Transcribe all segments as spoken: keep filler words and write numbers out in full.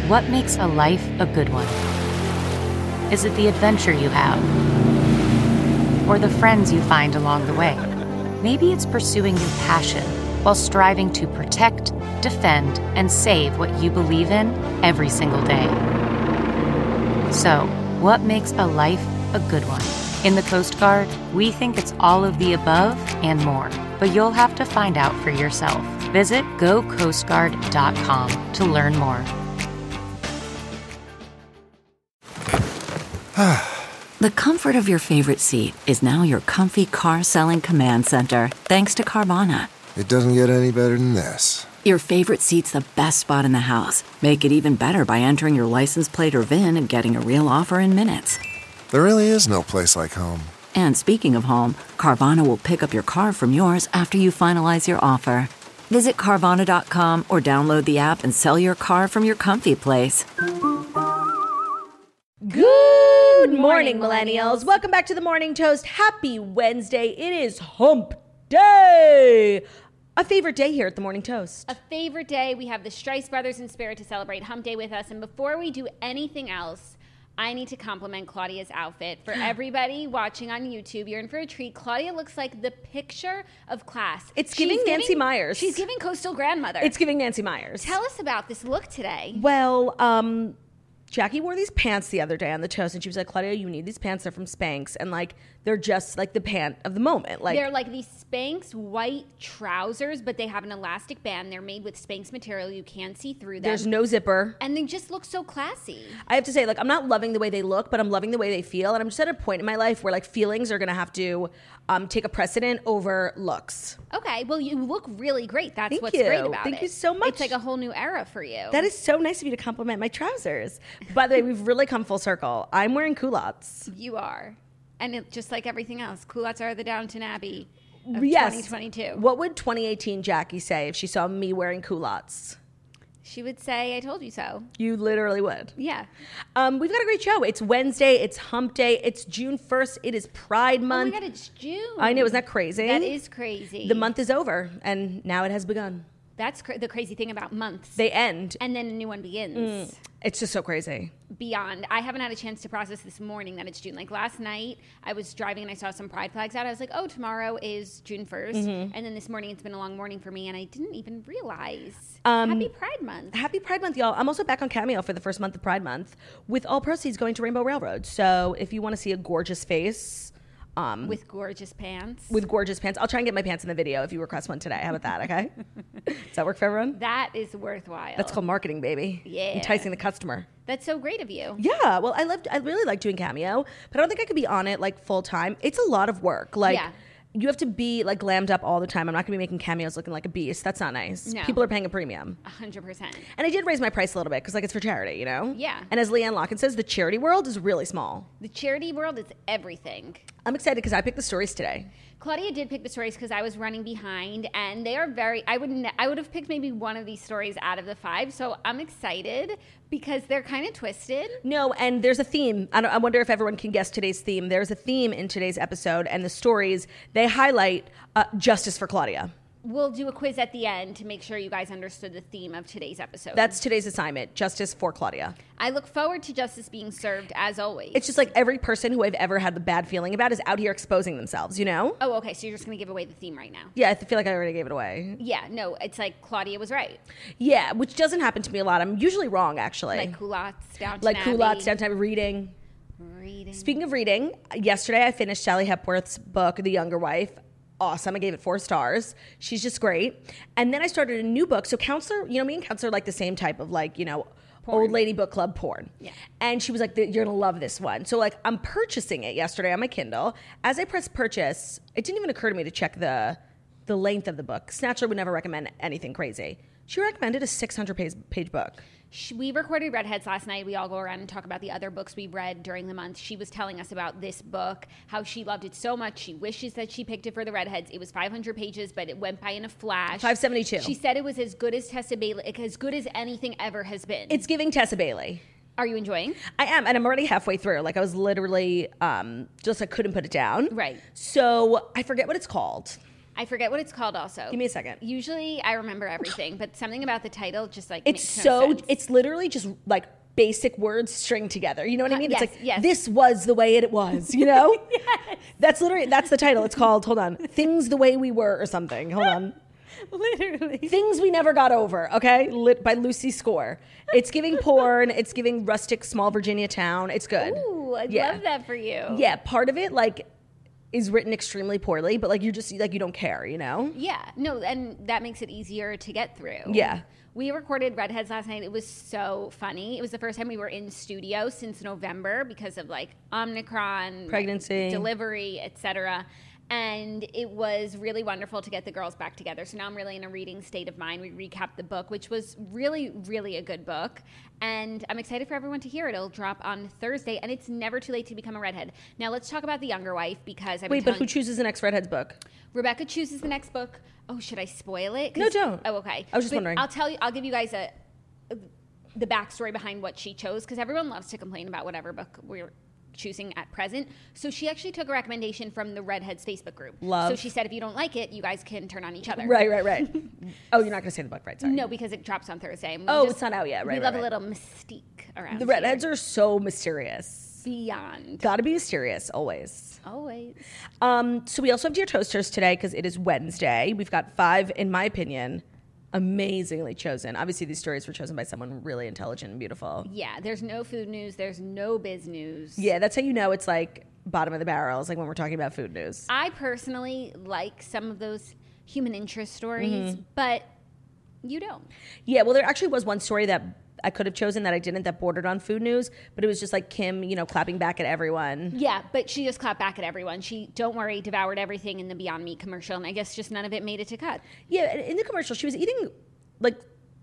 What makes a life a good one? Is it the adventure you have? Or the friends you find along the way? Maybe it's pursuing your passion while striving to protect, defend, and save what you believe in every single day. So, what makes a life a good one? In the Coast Guard, we think it's all of the above and more, but you'll have to find out for yourself. Visit go coast guard dot com to learn more. The comfort of your favorite seat is now your comfy car-selling command center, thanks to Carvana. It doesn't get any better than this. Your favorite seat's the best spot in the house. Make it even better by entering your license plate or V I N and getting a real offer in minutes. There really is no place like home. And speaking of home, Carvana will pick up your car from yours after you finalize your offer. Visit Carvana dot com or download the app and sell your car from your comfy place. Good morning, millennials. Welcome back to the Morning Toast. Happy Wednesday. It is Hump Day. A favorite day here at the Morning Toast. A favorite day. We have the Strice Brothers in spirit to celebrate Hump Day with us. And before we do anything else, I need to compliment Claudia's outfit. For everybody watching on YouTube, you're in for a treat. Claudia looks like the picture of class. It's giving She's Nancy giving, Myers. She's giving coastal grandmother. It's giving Nancy Myers. Tell us about this look today. Well, um... Jackie wore these pants the other day on the Toast, and she was like, Claudia, you need these pants. They're from Spanx. And, like, they're just, like, the pant of the moment. Like They're like these Spanx white trousers, but they have an elastic band. They're made with Spanx material. You can't see through them. There's no zipper. And they just look so classy. I have to say, like, I'm not loving the way they look, but I'm loving the way they feel. And I'm just at a point in my life where, like, feelings are going to have to um, take a precedent over looks. Okay, well, you look really great. That's Thank what's you. great about Thank it. Thank you so much. It's like a whole new era for you. That is so nice of you to compliment my trousers. By the way, we've really come full circle. I'm wearing culottes. You are. And it, just like everything else, culottes are the Downton Abbey of yes. twenty twenty-two. What would twenty eighteen Jackie say if she saw me wearing culottes? She would say, I told you so. You literally would. Yeah. Um, we've got a great show. It's Wednesday. It's Hump Day. It's June first. It is Pride Month. Oh my God, it's June. I know. Isn't that crazy? That is crazy. The month is over, and now it has begun. That's cra- the crazy thing about months. They end. And then a new one begins. Mm. It's just so crazy. Beyond. I haven't had a chance to process this morning that it's June. Like last night, I was driving and I saw some pride flags out. I was like, oh, tomorrow is June first. Mm-hmm. And then this morning, it's been a long morning for me, and I didn't even realize. Um, Happy Pride Month. Happy Pride Month, y'all. I'm also back on Cameo for the first month of Pride Month, with all proceeds going to Rainbow Railroad. So if you want to see a gorgeous face... Um, with gorgeous pants. With gorgeous pants. I'll try and get my pants in the video if you request one today. How about that, okay? Does that work for everyone? That is worthwhile. That's called marketing, baby. Yeah. Enticing the customer. That's so great of you. Yeah. Well, I loved, I really like doing Cameo, but I don't think I could be on it like full time. It's a lot of work. Like, yeah. You have to be like glammed up all the time. I'm not going to be making cameos looking like a beast. That's not nice. No. People are paying a premium. A hundred percent. And I did raise my price a little bit because like it's for charity, you know? Yeah. And as Leanne Locken says, the charity world is really small. The charity world is everything. I'm excited because I picked the stories today. Claudia did pick the stories because I was running behind, and they are very, I would ne- I would have picked maybe one of these stories out of the five, so I'm excited because they're kind of twisted. No, and there's a theme. I, don't, I wonder if everyone can guess today's theme. There's a theme in today's episode, and the stories, they highlight uh, justice for Claudia. We'll do a quiz at the end to make sure you guys understood the theme of today's episode. That's today's assignment, justice for Claudia. I look forward to justice being served, as always. It's just like every person who I've ever had the bad feeling about is out here exposing themselves, you know? Oh, okay, so you're just going to give away the theme right now. Yeah, I feel like I already gave it away. Yeah, no, it's like Claudia was right. Yeah, which doesn't happen to me a lot. I'm usually wrong, actually. Like culottes, Downton Like Abbey. culottes, Downton Abbey, reading. Reading. Speaking of reading, yesterday I finished Sally Hepworth's book, The Younger Wife. Awesome. I gave it four stars. She's just great. And then I started a new book. So Counselor, you know, me and Counselor like the same type of like, you know, porn. Old lady book club porn. Yeah. And she was like, you're going to love this one. So like I'm purchasing it yesterday on my Kindle. As I press purchase, it didn't even occur to me to check the the length of the book. Snatcher would never recommend anything crazy. She recommended a six hundred page, page book. We recorded Redheads last night. We all go around and talk about the other books we read during the month. She was telling us about this book, how she loved it so much. She wishes that she picked it for the Redheads. It was five hundred pages, but it went by in a flash. five seventy-two. She said it was as good as Tessa Bailey, as good as anything ever has been. It's giving Tessa Bailey. Are you enjoying? I am, and I'm already halfway through. Like I was literally um, just I couldn't put it down. Right. So I forget what it's called. I forget what it's called also. Give me a second. Usually I remember everything, but something about the title just like It's makes no so, sense. it's literally just like basic words stringed together. You know what I mean? yes, it's like, yes. this was the way it was, you know? Yes. That's literally, that's the title. It's called, hold on, Things the Way We Were or something. Hold on. Literally. Things We Never Got Over, okay? Lit by Lucy Score. It's giving porn. It's giving rustic, small Virginia town. It's good. Ooh, I Yeah. love that for you. Yeah, part of it, like, is written extremely poorly, but, like, you just, like, you don't care, you know? Yeah, no, and that makes it easier to get through. Yeah. We recorded Redheads last night. It was so funny. It was the first time we were in studio since November because of like Omicron, Pregnancy. delivery, et cetera. And it was really wonderful to get the girls back together. So now I'm really in a reading state of mind. We recapped the book, which was really, really a good book. And I'm excited for everyone to hear it. It'll drop on Thursday, and it's never too late to become a redhead. Now let's talk about The Younger Wife because I've been Wait, but telling- who chooses the next Redheads book? Rebecca chooses the next book. Oh, should I spoil it? 'Cause- No, don't. Oh, okay. I was just But wondering. I'll tell you. I'll give you guys a, a the backstory behind what she chose because everyone loves to complain about whatever book we're choosing at present. So she actually took a recommendation from the Redheads Facebook group. Love. So she said, if you don't like it, you guys can turn on each other. Right, right, right. Oh, you're not going to say the book, right? Sorry. No, because it drops on Thursday. and we Oh, it's not out yet. Right, We right, love right. a little mystique around The Redheads here. are so mysterious. Beyond. Gotta be mysterious, always. Always. Um, so we also have Dear Toasters today because it is Wednesday. We've got five, in my opinion, amazingly chosen. Obviously, these stories were chosen by someone really intelligent and beautiful. Yeah, there's no food news. There's no biz news. Yeah, that's how you know it's like bottom of the barrel. It's like when we're talking about food news. I personally like some of those human interest stories, Mm-hmm. but you don't. Yeah, well, there actually was one story that I could have chosen that I didn't that bordered on food news, but it was just like Kim, you know, clapping back at everyone. Yeah, but she just clapped back at everyone. She, don't worry, devoured everything in the Beyond Meat commercial, and I guess just none of it made it to cut. Yeah, and in the commercial, she was eating, like,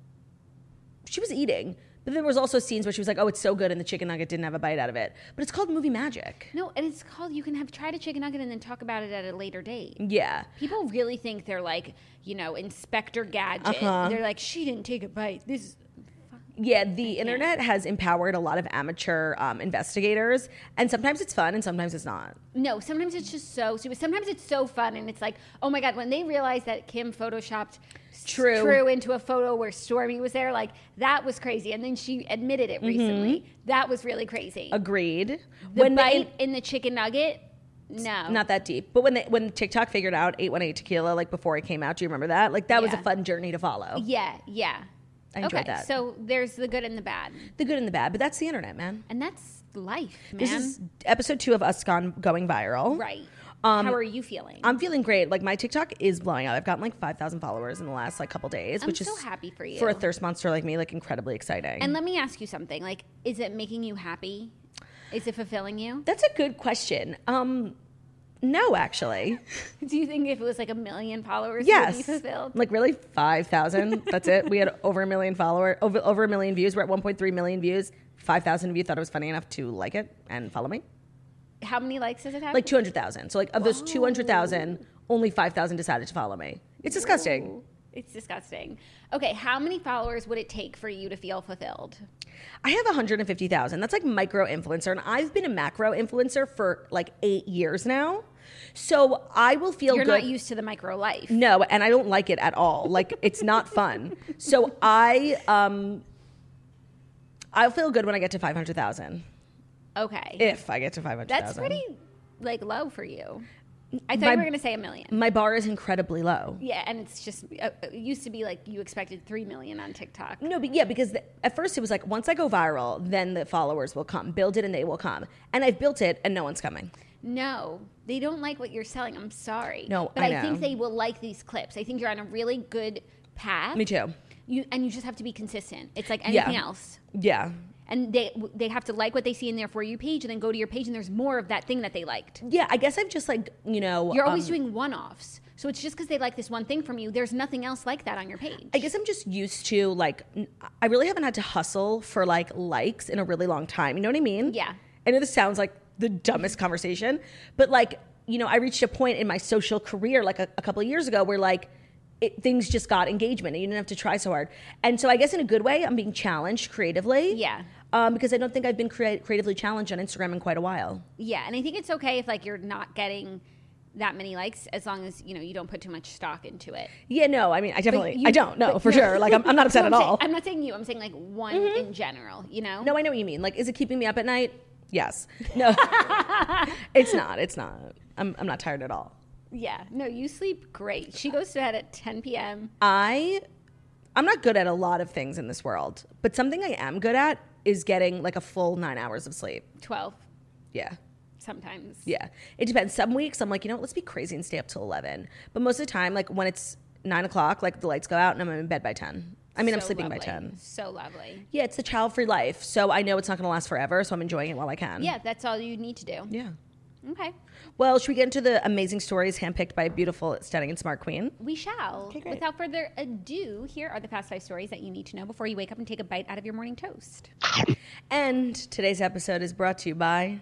she was eating, but there was also scenes where she was like, oh, it's so good, and the chicken nugget didn't have a bite out of it. But it's called movie magic. No, and it's called, you can have tried a chicken nugget and then talk about it at a later date. Yeah. People really think they're like, you know, Inspector Gadget. Uh-huh. They're like, she didn't take a bite. This is... Yeah, the internet has empowered a lot of amateur um, investigators, and sometimes it's fun and sometimes it's not. No, sometimes it's just so stupid. Sometimes it's so fun, and it's like, oh my God, when they realized that Kim photoshopped True. True into a photo where Stormy was there, like, that was crazy. And then she admitted it recently. That was really crazy. Agreed. The when bite they, in the chicken nugget, no. not that deep, but when they, when TikTok figured out eight one eight tequila, like before it came out, do you remember that? Like that was a Yeah. fun journey to follow. Yeah, yeah. I enjoyed okay, that. so there's the good and the bad. The good and the bad, but that's the internet, man. And that's life, man. This is episode two of us gone going viral. right. Um, How are you feeling? I'm feeling great. Like my TikTok is blowing up. I've gotten like five thousand followers in the last like couple days, I'm which so is happy for you. for a thirst monster like me, like incredibly exciting. and let me ask you something. Like, is it making you happy? Is it fulfilling you? That's a good question. Um, no, actually. Do you think if it was like a million followers, Yes. you'd be fulfilled? Like really, five thousand. That's it. We had over a million followers, over over a million views. We're at one point three million views. Five thousand of you thought it was funny enough to like it and follow me. How many likes does it have? Like two hundred thousand. So like of those two hundred thousand, only five thousand decided to follow me. It's disgusting. Ooh, it's disgusting. Okay, how many followers would it take for you to feel fulfilled? I have one hundred fifty thousand. That's like micro influencer. And I've been a macro influencer for like eight years now. So I will feel You're good. not used to the micro life. No, and I don't like it at all. Like it's not fun. So I um I'll feel good when I get to five hundred thousand. Okay. If I get to five hundred thousand. That's pretty like low for you. I thought My- you were going to say a million. My bar is incredibly low. Yeah, and it's just uh, it used to be like you expected three million on TikTok. No, but yeah, because the, at first it was like once I go viral, then the followers will come. Build it and they will come. And I've built it and no one's coming. No, they don't like what you're selling. I'm sorry. No, but I I, know. think they will like these clips. I think you're on a really good path. Me too. You and you just have to be consistent. It's like anything Yeah. else. Yeah. And they they have to like what they see in their For You page, and then go to your page, and there's more of that thing that they liked. Yeah, I guess I've just like, you know. You're always um, doing one-offs, so it's just because they like this one thing from you. There's nothing else like that on your page. I guess I'm just used to like, n- I really haven't had to hustle for like likes in a really long time. You know what I mean? Yeah. I know this sounds like the dumbest conversation, but like, you know, I reached a point in my social career like a, a couple of years ago where like it, things just got engagement and you didn't have to try so hard. And so I guess in a good way, I'm being challenged creatively. Yeah. Um, because I don't think I've been crea- creatively challenged on Instagram in quite a while. Yeah, and I think it's okay if like you're not getting that many likes as long as, you know, you don't put too much stock into it. Yeah, no, I mean, I definitely, you- I don't know but for no. sure. Like, I'm, I'm not upset No, at I'm saying- all. I'm not saying you. I'm saying like one in general, you know? No, I know what you mean. Like, is it keeping me up at night? Yes. No, it's not. It's not. I'm, I'm not tired at all. Yeah. No, you sleep great. She goes to bed at ten p.m. I, I'm not good at a lot of things in this world, but something I am good at is getting like a full nine hours of sleep. twelve Yeah. sometimes. Yeah. It depends. Some weeks I'm like, you know what, let's be crazy and stay up till eleven. But most of the time, like when it's nine o'clock, like the lights go out and I'm in bed by ten. I mean, I'm So sleeping lovely. by ten. So lovely. Yeah, it's a child-free life. So I know it's not going to last forever. So I'm enjoying it while I can. Yeah, that's all you need to do. Yeah. Okay. Well, should we get into the amazing stories handpicked by a beautiful, stunning, and smart queen? We shall. Okay, great. Without further ado, here are the fast five stories that you need to know before you wake up and take a bite out of your morning toast. And today's episode is brought to you by...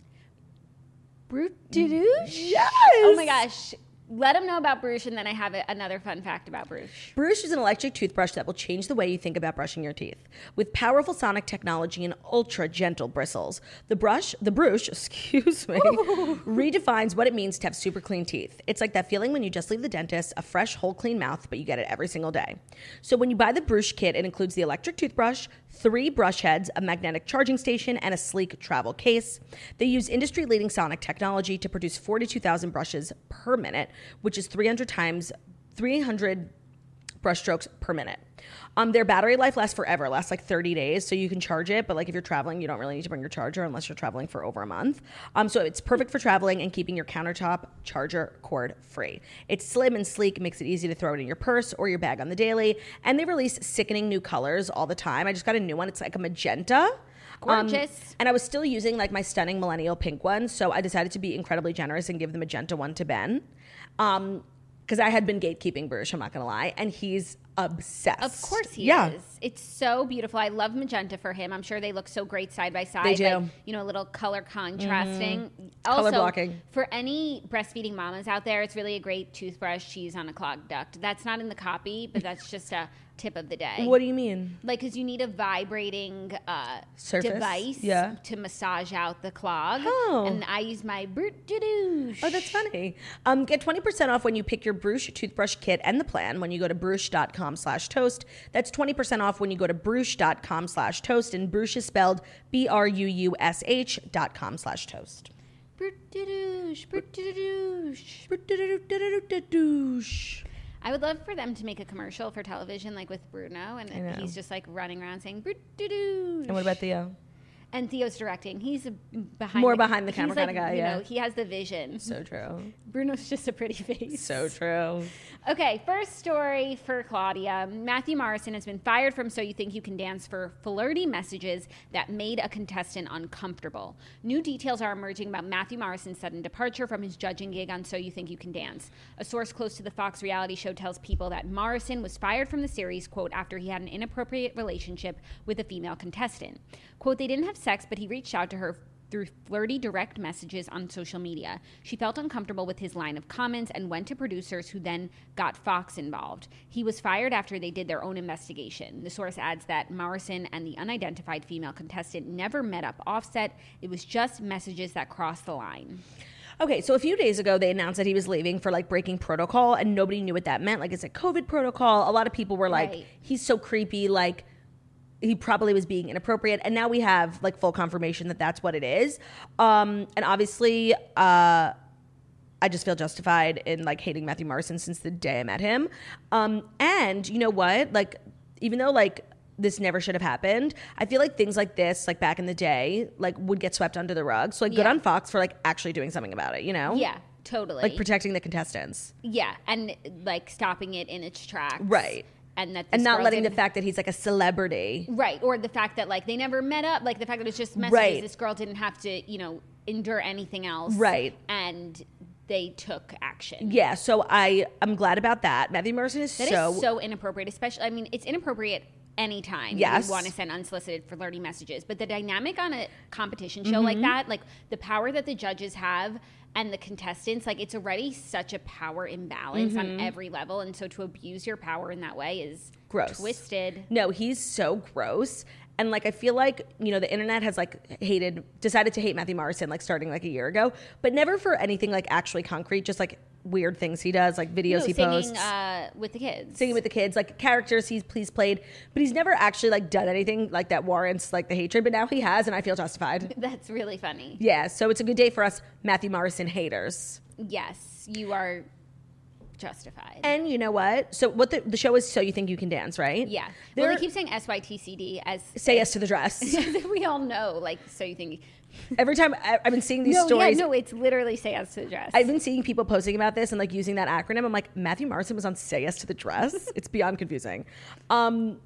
Brute Douche? Yes! Oh my gosh. Let them know about Bruche, and then I have a, another fun fact about Bruche. Bruche is an electric toothbrush that will change the way you think about brushing your teeth. With powerful sonic technology and ultra gentle bristles, the brush, the Bruche, excuse me, redefines what it means to have super clean teeth. It's like that feeling when you just leave the dentist, a fresh, whole, clean mouth, but you get it every single day. So when you buy the Bruche kit, it includes the electric toothbrush, three brush heads, a magnetic charging station, and a sleek travel case. They use industry-leading sonic technology to produce forty-two thousand brushes per minute, which is three hundred times, three hundred brush strokes per minute. Um, their battery life lasts forever, lasts like thirty days, so you can charge it, but like if you're traveling, you don't really need to bring your charger unless you're traveling for over a month. Um, so it's perfect for traveling and keeping your countertop charger cord free. It's slim and sleek, makes it easy to throw it in your purse or your bag on the daily, and they release sickening new colors all the time. I just got a new one. It's like a magenta. Gorgeous. Um, and I was still using like my stunning millennial pink one, so I decided to be incredibly generous and give the magenta one to Ben. Um, because I had been gatekeeping Bruche, I'm not gonna lie, and he's obsessed. Of course he yeah. is. It's so beautiful. I love magenta for him. I'm sure they look so great side by side. They do. Like, you know, a little color contrasting. Also, Color blocking. For any breastfeeding mamas out there, it's really a great toothbrush to use on a clogged duct. That's not in the copy, but that's just a tip of the day. What do you mean? Like, because you need a vibrating uh, Surface? device Yeah. to massage out the clog. Oh. And I use my Brute Douche. Oh, that's funny. Um, get twenty percent off when you pick your Bruche toothbrush kit and the plan when you go to bruche.com slash toast. That's twenty percent off when you go to bruche.com slash toast, and Bruche is spelled B R U U S H dot com slash toast. Brute Douche. Brute Douche. Douche. I would love for them to make a commercial for television, like with Bruno, and know. he's just like running around saying "Brute Douche." And what about Theo? And Theo's directing. He's a behind More the, behind the he's camera like, kinda guy, You yeah. know, he has the vision. So true. Bruno's just a pretty face. So true. Okay, first story for Claudia. Matthew Morrison has been fired from So You Think You Can Dance for flirty messages that made a contestant uncomfortable. New details are emerging about Matthew Morrison's sudden departure from his judging gig on So You Think You Can Dance. A source close to the Fox reality show tells People that Morrison was fired from the series, quote, after he had an inappropriate relationship with a female contestant. Quote, they didn't have sex, but he reached out to her through flirty direct messages on social media. She felt uncomfortable with his line of comments and went to producers, who then got Fox involved. He was fired after they did their own investigation. The source adds that Morrison and the unidentified female contestant never met up offset. It was just messages that crossed the line. Okay, so a few days ago, they announced that he was leaving for like breaking protocol, and nobody knew what that meant. Like, is it COVID protocol? A lot of people were like, Right. he's so creepy, like, he probably was being inappropriate. And now we have like full confirmation that that's what it is. Um, and obviously, uh, I just feel justified in like hating Matthew Morrison since the day I met him. Um, and you know what? Like, even though like this never should have happened, I feel like things like this, like back in the day, like would get swept under the rug. So like good Yeah. on Fox for like actually doing something about it, you know? Yeah, totally. Like protecting the contestants. yeah, and like stopping it in its tracks. Right. And that this And not girl letting the didn't- fact that he's like a celebrity. Right, or the fact that like they never met up, like the fact that it's just messages. Right. This girl didn't have to, you know, endure anything else. Right. And they took action. Yeah, so I, I'm glad about that. Matthew Morrison is That so... is so inappropriate, especially, I mean, it's inappropriate anytime Yes. you want to send unsolicited flirty messages. But the dynamic on a competition show Mm-hmm. like that, like the power that the judges have and the contestants, like it's already such a power imbalance on every level. And so to abuse your power in that way is Gross. twisted. No, he's so gross. And like I feel like, you know, the internet has like hated, decided to hate Matthew Morrison like starting like a year ago, but never for anything like actually concrete, just like weird things he does, like videos No, he singing, posts. uh, with the kids. Singing with the kids, like characters he's he's played, but he's never actually like done anything like that warrants like the hatred, but now he has, and I feel justified. That's really funny. Yeah, so it's a good day for us Matthew Morrison haters. Yes, you are justified. And you know what? So what the, the show is So You Think You Can Dance, right? Yeah. There, Well, they keep saying S Y T C D as say yes to the dress. we all know, like, so you think. Every time I, I've been seeing these No, stories. yeah, no, it's literally say yes to the dress. I've been seeing people posting about this and like using that acronym. I'm like, Matthew Morrison was on Say Yes to the Dress. It's beyond confusing. Um,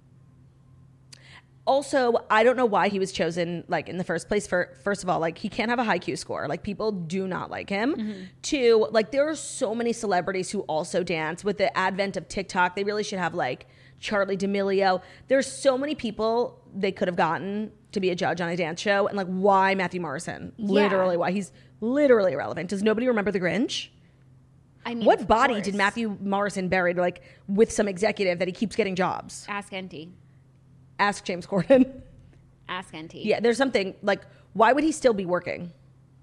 also, I don't know why he was chosen like in the first place. For first of all, like he can't have a high Q score. Like people do not like him. Mm-hmm. Two, like there are so many celebrities who also dance. With the advent of TikTok, they really should have like Charli D'Amelio. There's so many people they could have gotten to be a judge on a dance show. And like, why Matthew Morrison? Yeah. Literally, why? He's literally irrelevant. Does nobody remember The Grinch? I mean, What of body course. did Matthew Morrison bury like with some executive that he keeps getting jobs? Ask N T. Ask James Corden. Ask N T. Yeah, there's something like, why would he still be working?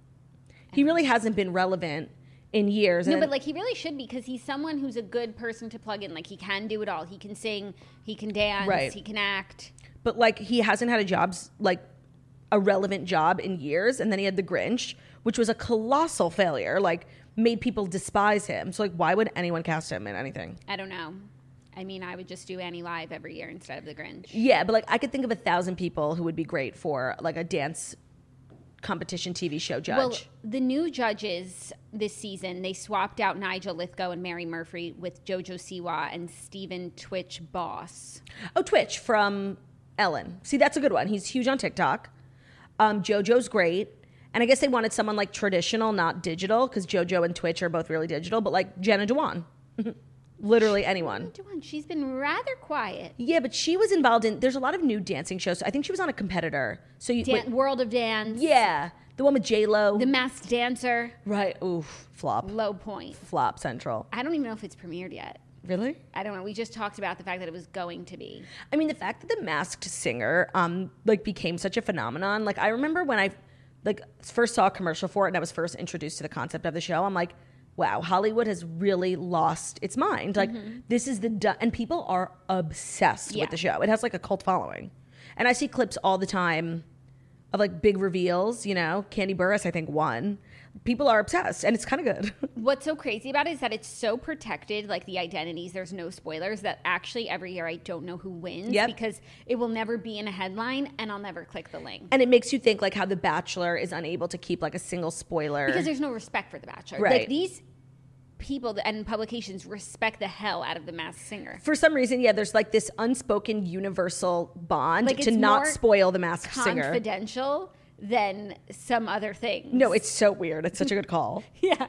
He really hasn't been relevant in years. No, and but like he really should be, because he's someone who's a good person to plug in. Like he can do it all. He can sing, he can dance, Right. he can act. But like he hasn't had a jobs like a relevant job in years, and then he had The Grinch, which was a colossal failure. Like made people despise him. So like, why would anyone cast him in anything? I don't know. I mean, I would just do Annie Live every year instead of The Grinch. Yeah, but like I could think of a thousand people who would be great for like a dance competition T V show judge. Well, the new judges this season, they swapped out Nigel Lithgow and Mary Murphy with Jojo Siwa and Stephen Twitch Boss. Oh, Twitch from Ellen. See, that's a good one. He's huge on TikTok. Um, JoJo's great. And I guess they wanted someone like traditional, not digital, because JoJo and Twitch are both really digital, but like Jenna Dewan. Literally anyone. Dewan, she's been rather quiet. Yeah, but she was involved in, there's a lot of new dancing shows. I think she was on a competitor. So you, Dan- wait, World of Dance. yeah, the one with J-Lo. The Masked Dancer. Right, oof, flop. Low point. Flop central. I don't even know if it's premiered yet. Really? I don't know. We just talked about the fact that it was going to be. I mean, the fact that The Masked Singer um like became such a phenomenon. Like I remember when I like first saw a commercial for it and I was first introduced to the concept of the show. I'm like, wow, Hollywood has really lost its mind. Like mm-hmm. this is the du- and people are obsessed Yeah. with the show. It has like a cult following, and I see clips all the time of like big reveals. You know, Candy Burris I think won. People are obsessed, and it's kind of good. What's so crazy about it is that it's so protected, like the identities, there's no spoilers, that actually every year I don't know who wins Yep. because it will never be in a headline and I'll never click the link. And it makes you think like how The Bachelor is unable to keep like a single spoiler. Because there's no respect for The Bachelor. Right. Like these people and publications respect the hell out of The Masked Singer. For some reason, yeah, there's like this unspoken universal bond Like, to it's not more spoil The Masked Singer. Confidential than some other things. No, it's so weird. It's such a good call. Yeah.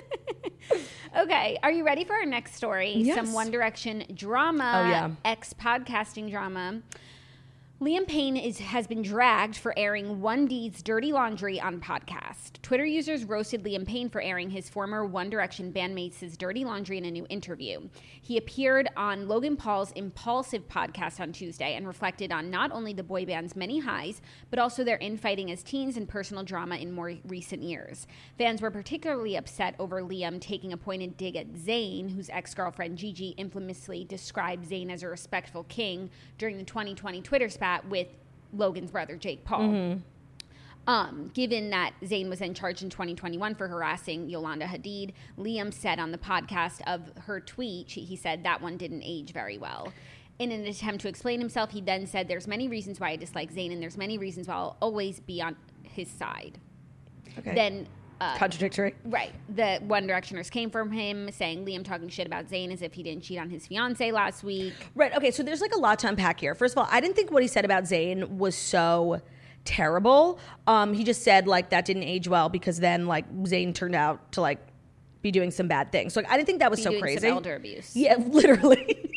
Okay, are you ready for our next story? Yes. Some One Direction drama, Oh, yeah. ex-podcasting drama. Liam Payne is, has been dragged for airing one D's dirty laundry on podcast. Twitter users roasted Liam Payne for airing his former One Direction bandmates' dirty laundry in a new interview. He appeared on Logan Paul's Impulsive podcast on Tuesday and reflected on not only the boy band's many highs, but also their infighting as teens and personal drama in more recent years. Fans were particularly upset over Liam taking a pointed dig at Zayn, whose ex-girlfriend Gigi infamously described Zayn as a respectful king during the twenty twenty Twitter spat with Logan's brother Jake Paul. Mm-hmm. Um, given that Zayn was then charged in twenty twenty-one for harassing Yolanda Hadid, Liam said on the podcast of her tweet, she, he said that one didn't age very well. In an attempt to explain himself, he then said, "There's many reasons why I dislike Zayn, and there's many reasons why I'll always be on his side." Okay. Then Uh, Contradictory. Right. The One Directioners came from him saying Liam talking shit about Zayn as if he didn't cheat on his fiance last week. Right. Okay. So there's like a lot to unpack here. First of all, I didn't think what he said about Zayn was so terrible. Um, he just said like that didn't age well because then like Zayn turned out to like be doing some bad things. So like, I didn't think that was Be so doing crazy. some elder abuse. Yeah, literally.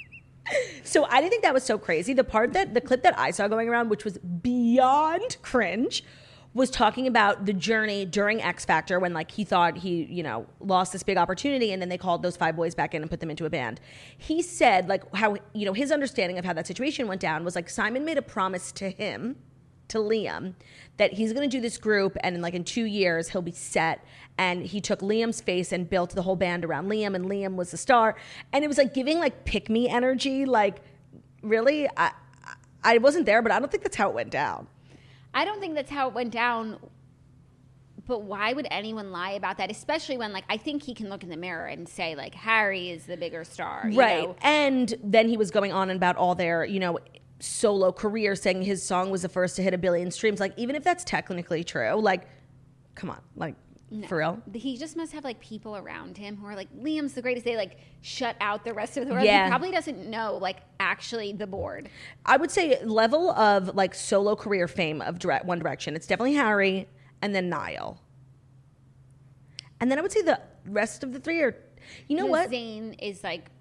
So I didn't think that was so crazy. The part that the clip that I saw going around, which was beyond cringe, was talking about the journey during X Factor when like he thought he, you know, lost this big opportunity and then they called those five boys back in and put them into a band. He said like how, you know, his understanding of how that situation went down was like Simon made a promise to him, to Liam, that he's going to do this group and in like in two years he'll be set. And he took Liam's face and built the whole band around Liam, and Liam was the star. And it was like giving like pick me energy. Like really, I I wasn't there, but I don't think that's how it went down. I don't think that's how it went down, but why would anyone lie about that? Especially when, like, I think he can look in the mirror and say, like, Harry is the bigger star. You right. know? And then he was going on about all their, you know, solo career, saying his song was the first to hit a billion streams. Like, even if that's technically true, like, come on, like, no. For real? He just must have, like, people around him who are like, Liam's the greatest. They, like, shut out the rest of the world. Yeah. He probably doesn't know, like, actually the board. I would say level of, like, solo career fame of direct, One Direction. It's definitely Harry and then Niall. And then I would say the rest of the three are, you know what? Zayn is, like,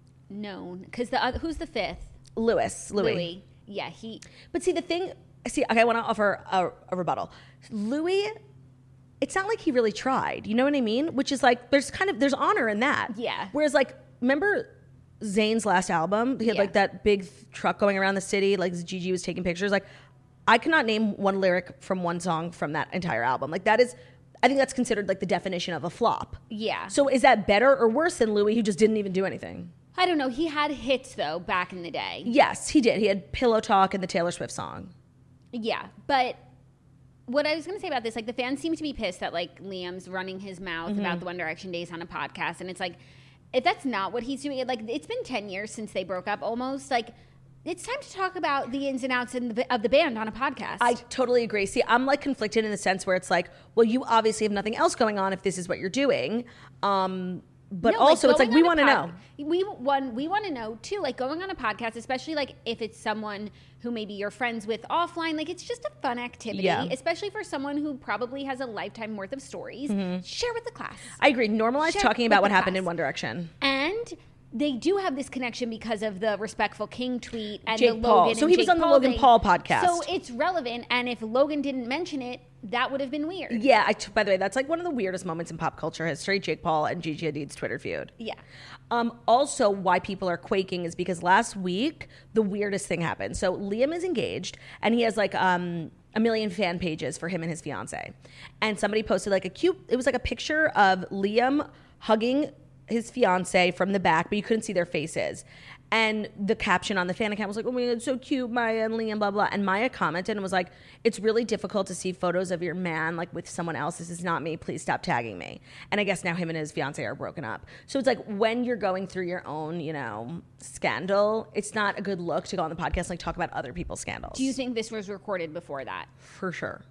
known. Because the other, who's the fifth? Lewis. Louis. Louis. Yeah, he. But see, the thing, see, okay, I want to offer a, a rebuttal. Louis, it's not like he really tried. You know what I mean? Which is like, there's kind of, there's honor in that. Yeah. Whereas like, remember Zayn's last album? He had Yeah. like that big truck going around the city, like Gigi was taking pictures. Like, I cannot name one lyric from one song from that entire album. Like that is, I think that's considered like the definition of a flop. Yeah. So is that better or worse than Louis, who just didn't even do anything? I don't know. He had hits, though, back in the day. Yes, he did. He had Pillow Talk and the Taylor Swift song. Yeah, but what I was going to say about this, like, the fans seem to be pissed that, like, Liam's running his mouth Mm-hmm. about the One Direction days on a podcast, and it's like, if that's not what he's doing, like, it's been ten years since they broke up, almost, like, it's time to talk about the ins and outs in the, of the band on a podcast. I totally agree. See, I'm like conflicted in the sense where it's like, well, you obviously have nothing else going on if this is what you're doing. Um, but No, like, also, it's like, going we on want a to pod- know. We one we want to know too. Like going on a podcast, especially like if it's someone who maybe you're friends with offline. Like it's just a fun activity, Yeah. especially for someone who probably has a lifetime worth of stories. Share with the class. I agree. Normalize Share talking with about what the happened class. in One Direction. And they do have this connection because of the Respectful King tweet and Jake the Paul. Logan. So and he was Jake on the Paul Logan thing. Paul podcast. So it's relevant. And if Logan didn't mention it, that would have been weird. Yeah, I t- by the way, that's like one of the weirdest moments in pop culture history, Jake Paul and Gigi Hadid's Twitter feud. Yeah. Um, also, why people are quaking is because last week, the weirdest thing happened. So Liam is engaged, and he has like um, a million fan pages for him and his fiance. And somebody posted like a cute, it was like a picture of Liam hugging his fiance from the back, but you couldn't see their faces. And the caption on the fan account was like, oh my God, so cute, Maya and Liam, blah, blah. And Maya commented and was like, it's really difficult to see photos of your man like with someone else. This is not me. Please stop tagging me. And I guess now him and his fiance are broken up. So it's like when you're going through your own, you know, scandal, it's not a good look to go on the podcast and like talk about other people's scandals. Do you think this was recorded before that? For sure.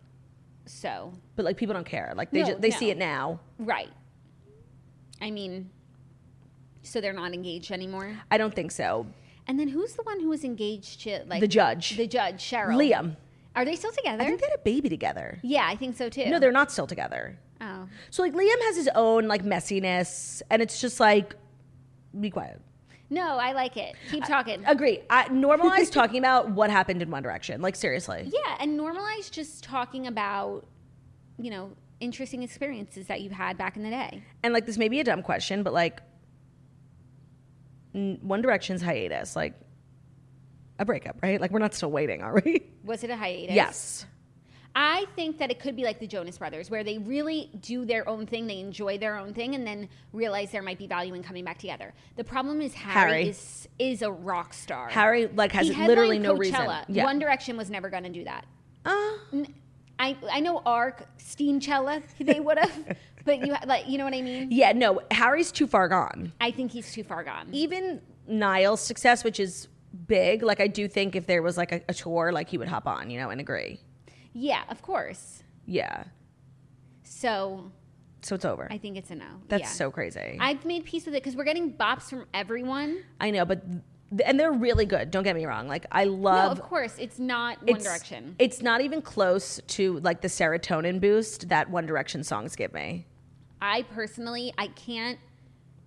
So. But like people don't care. Like they No, just, they no. see it now. Right. I mean, so they're not engaged anymore? I don't think so. And then who's the one who was engaged to, like... The judge. The judge, Cheryl. Liam. Are they still together? I think they had a baby together. Yeah, I think so, too. No, they're not still together. Oh. So like Liam has his own like messiness, and it's just like, be quiet. No, I like it. Keep talking. Agree. I normalize talking about what happened in One Direction. Like seriously. Yeah, and normalize just talking about, you know, interesting experiences that you've had back in the day. And like this may be a dumb question, but like n- One Direction's hiatus, like a breakup, right? Like we're not still waiting, are we? Was it a hiatus? Yes. I think that it could be like the Jonas Brothers, where they really do their own thing, they enjoy their own thing, and then realize there might be value in coming back together. The problem is Harry, Harry. is is a rock star. Harry like has He literally headlined no reason. Coachella. Yeah. One Direction was never going to do that. Uh, I I know Ark, Steencella, they would have, but you like you know what I mean. yeah, no, Harry's too far gone. I think he's too far gone. Even Niall's success, which is big, like I do think if there was like a, a tour, like he would hop on, you know, and agree. Yeah, of course. Yeah. So So it's over. I think it's a no. That's Yeah. so crazy. I've made peace with it because we're getting bops from everyone. I know, but th- and they're really good. Don't get me wrong. Like I No, love. of course, it's not One it's, Direction. It's not even close to like the serotonin boost that One Direction songs give me. I personally, I can't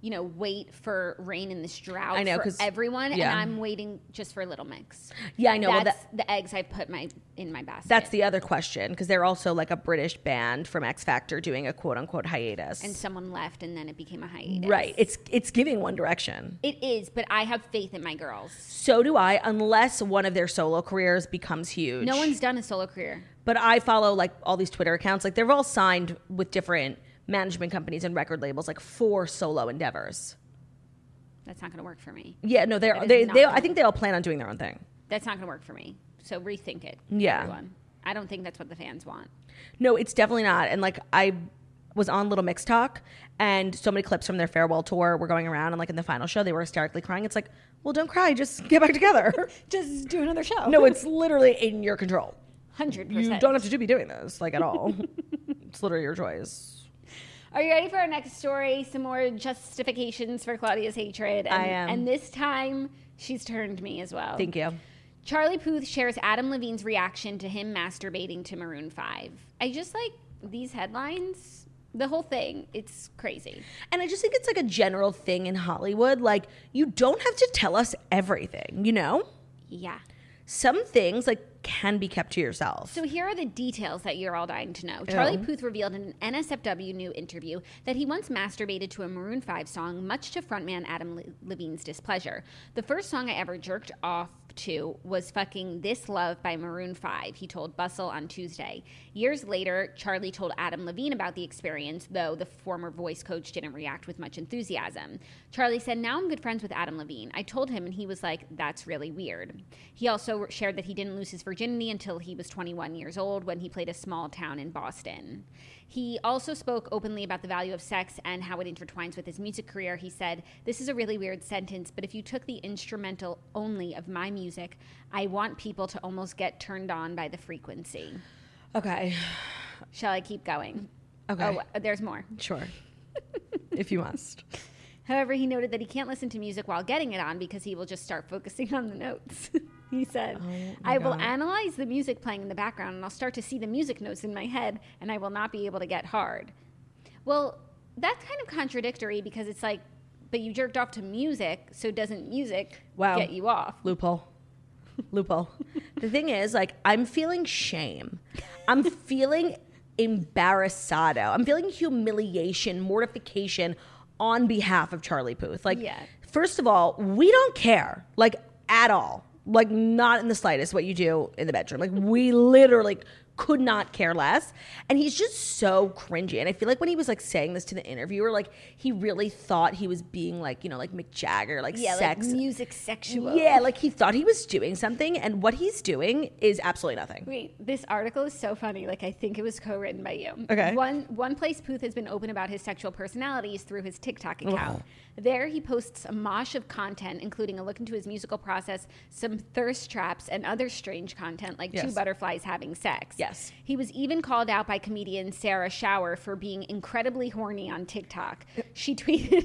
you know, wait for rain in this drought I know, for 'cause- everyone, yeah. and I'm waiting just for Little Mix. Yeah, I know. Well, That's that- the eggs I've put my in my basket. That's the other question, because they're also like a British band from X Factor doing a quote unquote hiatus. And someone left, and then it became a hiatus. right. It's it's giving One Direction. It is, but I have faith in my girls. So do I, unless one of their solo careers becomes huge. No one's done a solo career. But I follow like all these Twitter accounts. Like they're all signed with different management companies and record labels, like for solo endeavors. That's not going to work for me. Yeah, no, they're That is they not they. gonna I think they all plan on doing their own thing. That's not going to work for me. So rethink it. Yeah. Everyone. I don't think that's what the fans want. No, it's definitely not. And like I was on Little Mix Talk, and so many clips from their farewell tour were going around, and like in the final show, they were hysterically crying. It's like, well, don't cry, just get back together. Just do another show. No, it's literally in your control. one hundred percent. You don't have to be doing this like at all. It's literally your choice. Are you ready for our next story? Some more justifications for Claudia's hatred. And, I am. And this time, she's turned me as well. Thank you. Charlie Puth shares Adam Levine's reaction to him masturbating to Maroon five. I just like these headlines. The whole thing, it's crazy. And I just think it's like a general thing in Hollywood. Like, you don't have to tell us everything, you know? Yeah. Some things like can be kept to yourself. So here are the details that you're all dying to know. Charlie Puth revealed in an N S F W New interview that he once masturbated to a Maroon five song, much to frontman Adam Le- Levine's displeasure. The first song I ever jerked off to was fucking This Love by Maroon five, he told Bustle on Tuesday. Years later, Charlie told Adam Levine about the experience, though the former voice coach didn't react with much enthusiasm. Charlie said, now I'm good friends with Adam Levine. I told him and he was like, that's really weird. He also shared that he didn't lose his virginity until he was twenty-one years old when he played a small town in Boston. He also spoke openly about the value of sex and how it intertwines with his music career. He said, this is a really weird sentence, but if you took the instrumental only of my music, I want people to almost get turned on by the frequency. Okay. Shall I keep going? Okay. Oh, there's more. Sure. If you must. However, he noted that he can't listen to music while getting it on because he will just start focusing on the notes. He said, Oh I will analyze the music playing in the background and I'll start to see the music notes in my head and I will not be able to get hard. Well, that's kind of contradictory because it's like, but you jerked off to music, so doesn't music Wow. get you off? Loophole. Loophole. The thing is, like, I'm feeling shame. I'm feeling embarrassado. I'm feeling humiliation, mortification on behalf of Charlie Puth. Like, Yeah. first of all, we don't care, like, at all. Like, not in the slightest what you do in the bedroom. Like, we literally could not care less. And he's just so cringy. And I feel like when he was like saying this to the interviewer, like he really thought he was being like, you know, like Mick Jagger, like Yeah, sex. like music sexual. Yeah, like he thought he was doing something. And what he's doing is absolutely nothing. Wait, this article is so funny. Like, I think it was co-written by you. Okay. One one place Puth has been open about his sexual personality is through his TikTok account. There, he posts a mosh of content, including a look into his musical process, some thirst traps, and other strange content, like two Yes. butterflies having sex. Yes. He was even called out by comedian Sarah Shower for being incredibly horny on TikTok. She tweeted...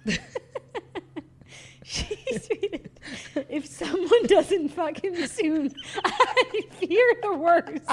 She tweeted, if someone doesn't fuck him soon, I fear the worst.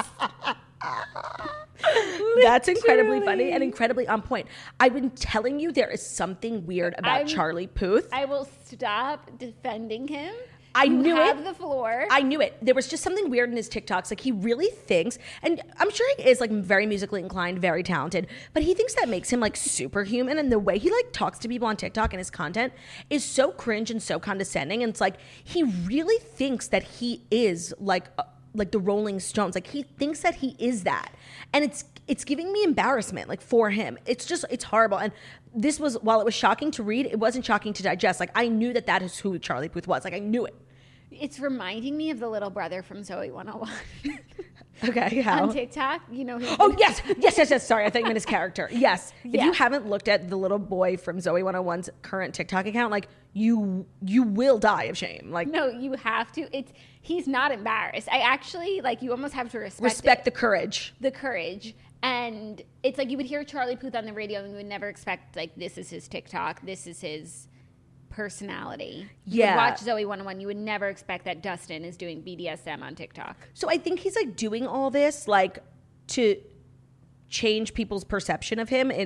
That's incredibly funny and incredibly on point. I've been telling you there is something weird about I'm- Charlie Puth. I will stop defending him. I You knew have it. the floor. I knew it. There was just something weird in his TikToks. Like he really thinks, and I'm sure he is like very musically inclined, very talented, but he thinks that makes him like superhuman. And the way he like talks to people on TikTok and his content is so cringe and so condescending. And it's like he really thinks that he is like uh, like the Rolling Stones. Like he thinks that he is that, and it's it's giving me embarrassment like for him. It's just it's horrible. And this was, while it was shocking to read, it wasn't shocking to digest. Like I knew that that is who Charlie Puth was. Like I knew it. It's reminding me of the little brother from Zoe one oh one. Okay, how? On TikTok, you know who? Oh, yes, yes, yes, yes. Sorry, I thought you meant his character. Yes. If Yeah. you haven't looked at the little boy from Zoe one oh one's current TikTok account, like you you will die of shame. Like No, you have to. It's he's not embarrassed. I actually like you almost have to respect respect it, the courage. the courage. And it's like you would hear Charlie Puth on the radio and you would never expect like this is his TikTok, this is his personality. You Yeah. would watch Zoe one oh one, you would never expect that Dustin is doing B D S M on TikTok. So I think he's like doing all this like to change people's perception of him in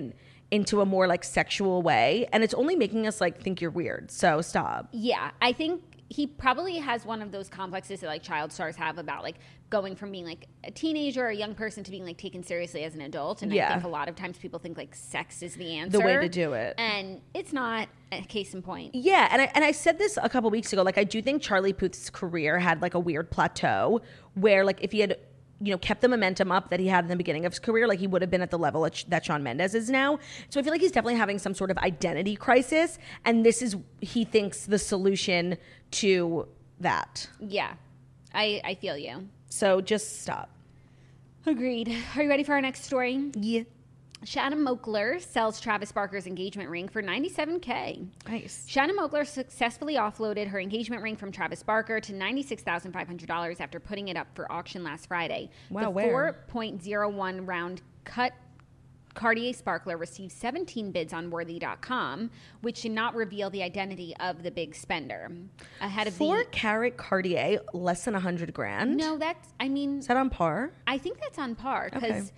into a more like sexual way, and it's only making us like think you're weird. So stop. Yeah, I think he probably has one of those complexes that like child stars have about like going from being like a teenager or a young person to being like taken seriously as an adult. And Yeah. I think a lot of times people think like sex is the answer, The way to do it. and it's not. A case in point. Yeah, and I and I said this a couple weeks ago. Like, I do think Charlie Puth's career had like a weird plateau where, like, if he had, you know, kept the momentum up that he had in the beginning of his career, like he would have been at the level that, that Shawn Mendes is now. So I feel like he's definitely having some sort of identity crisis, and this is, he thinks, the solution to that. Yeah, I I feel you. So just stop. Agreed. Are you ready for our next story? Yeah. Shannon Moakler sells Travis Barker's engagement ring for ninety-seven K. Nice. Shannon Moakler successfully offloaded her engagement ring from Travis Barker to ninety-six thousand five hundred dollars after putting it up for auction last Friday. Wow, the where? four point oh one round cut Cartier sparkler received seventeen bids on worthy dot com, which did not reveal the identity of the big spender. Ahead of Four the carat Cartier, less than a hundred grand. No, that's I mean Is that on par? I think that's on par because Okay.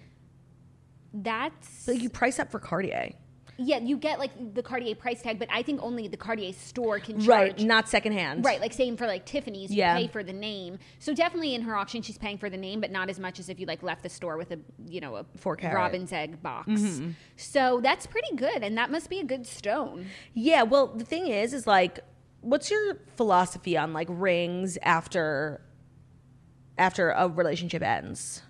that's So you price up for Cartier. yeah, you get like the Cartier price tag, but I think only the Cartier store can charge. Right, not secondhand. Right, like same for like Tiffany's, you Yeah. pay for the name. So definitely in her auction, she's paying for the name, but not as much as if you like left the store with a you know a Four carat. robin's egg box. So that's pretty good, and that must be a good stone. Yeah, well, the thing is, is like, what's your philosophy on like rings after after a relationship ends?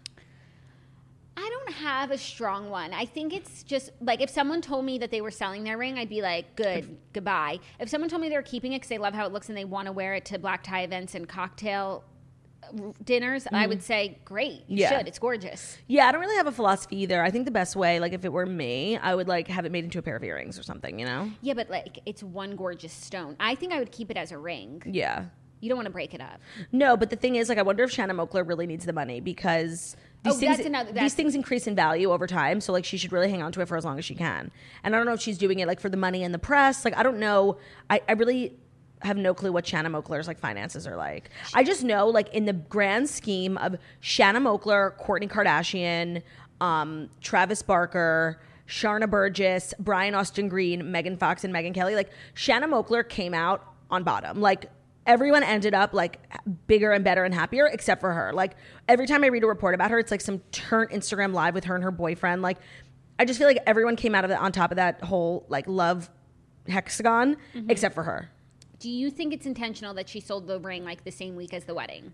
I don't have a strong one. I think it's just like if someone told me that they were selling their ring, I'd be like, good, goodbye. If someone told me they were keeping it because they love how it looks and they want to wear it to black tie events and cocktail dinners, I would say, great, you Yeah. should. It's gorgeous. Yeah, I don't really have a philosophy either. I think the best way, like if it were me, I would like have it made into a pair of earrings or something, you know? Yeah, but like it's one gorgeous stone. I think I would keep it as a ring. Yeah. You don't want to break it up. No, but the thing is, like, I wonder if Shannon Moakler really needs the money because these Oh, things that's another- these that's- things increase in value over time. So like, she should really hang on to it for as long as she can. And I don't know if she's doing it like for the money and the press. Like, I don't know. I, I really have no clue what Shannon Moakler's like finances are like. I just know, like, in the grand scheme of Shannon Moakler, Kourtney Kardashian, um, Travis Barker, Sharna Burgess, Brian Austin Green, Megan Fox, and Megyn Kelly, like Shannon Moakler came out on bottom. Like, everyone ended up like bigger and better and happier except for her. Like, every time I read a report about her, it's like some turn Instagram live with her and her boyfriend. Like, I just feel like everyone came out of it on top of that whole like love hexagon except for her. Do you think it's intentional that she sold the ring like the same week as the wedding?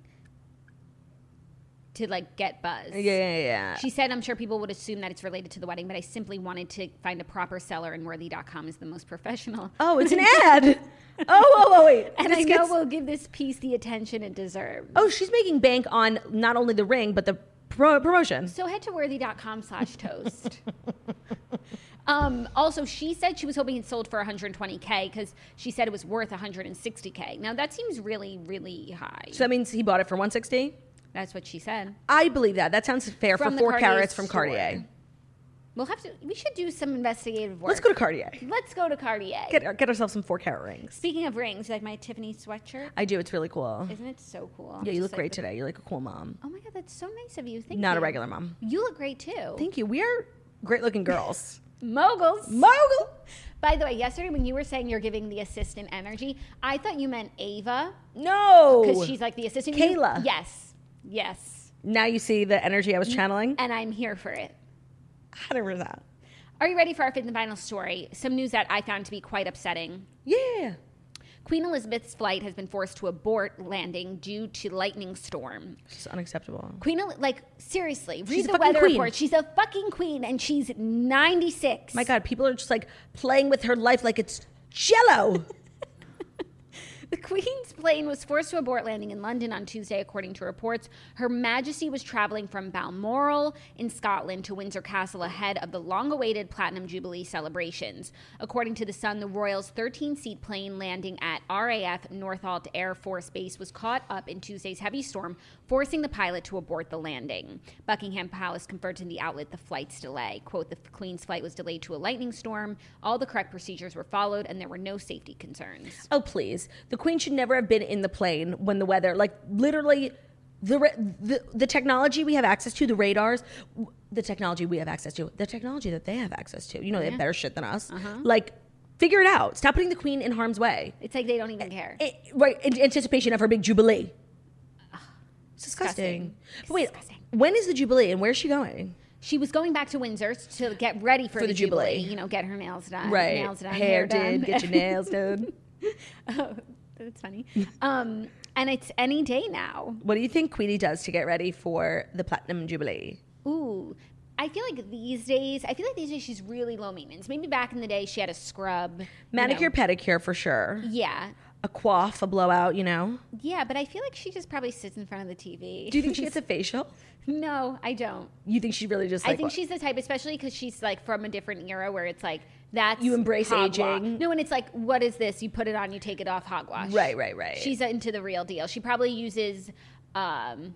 To like get buzz. Yeah, yeah, yeah. She said, I'm sure people would assume that it's related to the wedding, but I simply wanted to find a proper seller, and worthy dot com is the most professional. Oh, it's an ad. oh, oh, oh, wait. And This I know gets- we'll give this piece the attention it deserves. Oh, she's making bank on not only the ring, but the pro- promotion. So head to worthy dot com slash toast. Um, also, she said she was hoping it sold for one hundred twenty K because she said it was worth one hundred sixty K. Now, that seems really, really high. So that means he bought it for one hundred sixty dollars? That's what she said. I believe that. That sounds fair From for the four Cartier carats from store. Cartier. We'll have to, we should do some investigative work. Let's go to Cartier. Let's go to Cartier. Get, get ourselves some four carat rings. Speaking of rings, like my Tiffany sweatshirt. I do. It's really cool. Isn't it so cool? Yeah, you Just look like great the- today. You're like a cool mom. Oh my God, that's so nice of you. Thank you. Not a regular mom. You look great too. Thank you. We are great looking girls. Moguls. Mogul! By the way, yesterday when you were saying you're giving the assistant energy, I thought you meant Ava No! because she's like the assistant. You- Kayla. Yes. Yes. Now you see the energy I was channeling? And I'm here for it. How do we that? Are you ready for our fifth and final story? Some news that I found to be quite upsetting. Yeah. Queen Elizabeth's flight has been forced to abort landing due to lightning storm. It's unacceptable. Queen, El- like, seriously, read She's a the fucking weather queen. report. She's a fucking queen, and she's ninety-six. My God, people are just like playing with her life like it's jello. The Queen's plane was forced to abort landing in London on Tuesday, according to reports. Her Majesty was traveling from Balmoral in Scotland to Windsor Castle ahead of the long-awaited Platinum Jubilee celebrations. According to The Sun, the Royals' thirteen-seat plane landing at R A F Northolt Air Force Base was caught up in Tuesday's heavy storm, forcing the pilot to abort the landing. Buckingham Palace confirmed to the outlet the flight's delay. Quote, the Queen's flight was delayed to a lightning storm. All the correct procedures were followed, and there were no safety concerns. Oh, please. The Queen should never have been in the plane when the weather, like literally, the, ra- the the technology we have access to, the radars, the technology we have access to, the technology that they have access to. You know, they Yeah. have better shit than us. Uh-huh. Like, figure it out. Stop putting the queen in harm's way. It's like they don't even care. It, right, in anticipation of her big jubilee. It's Disgusting. disgusting. But wait, Disgusting. when is the jubilee and where's she going? She was going back to Windsor to get ready for, For the, the jubilee. Jubilee. You know, get her nails done. Right. Nails done. Hair, done. did, get your nails done. Oh, that's funny. Um, and it's any day now. What do you think Queenie does to get ready for the Platinum Jubilee? Ooh. I feel like these days, I feel like these days she's really low maintenance. Maybe back in the day she had a scrub. you Manicure, know. pedicure for sure. Yeah. A coif, a blowout, you know? Yeah, but I feel like she just probably sits in front of the T V. Do you think she gets a facial? No, I don't. You think she really just like I think what? she's the type, especially because she's like from a different era where it's like, that's You embrace hogwash. aging. No, and it's like, what is this? You put it on, you take it off, hogwash. Right, right, right. She's into the real deal. She probably uses um,